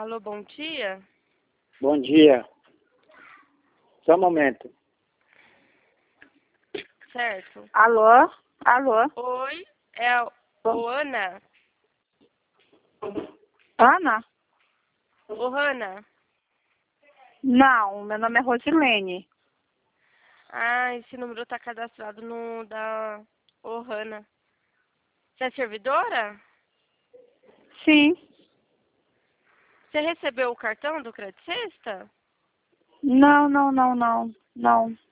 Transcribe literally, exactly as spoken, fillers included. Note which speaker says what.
Speaker 1: Alô, bom dia?
Speaker 2: Bom dia. Só um momento.
Speaker 1: Certo.
Speaker 3: Alô? Alô?
Speaker 1: Oi, é a o Ana?
Speaker 3: Ana?
Speaker 1: Ô, Ana?
Speaker 3: Não, meu nome é Rosilene.
Speaker 1: Ah, esse número tá cadastrado no da Ohana. Você é servidora?
Speaker 3: Sim.
Speaker 1: Você recebeu o cartão do Crédito Sexta?
Speaker 3: Não, não, não, não. Não.